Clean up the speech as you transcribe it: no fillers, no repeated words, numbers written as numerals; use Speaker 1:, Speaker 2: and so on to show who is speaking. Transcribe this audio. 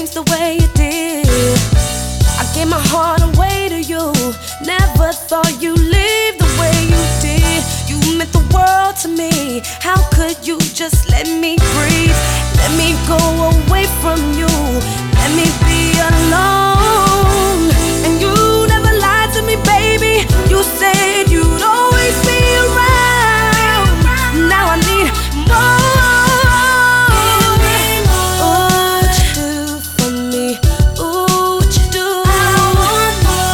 Speaker 1: changed the way you did. I gave my heart away to you. Never thought you'd leave the way you did. You meant the world to me. How could you just let me breathe? Let me go away from you. Let me be alone.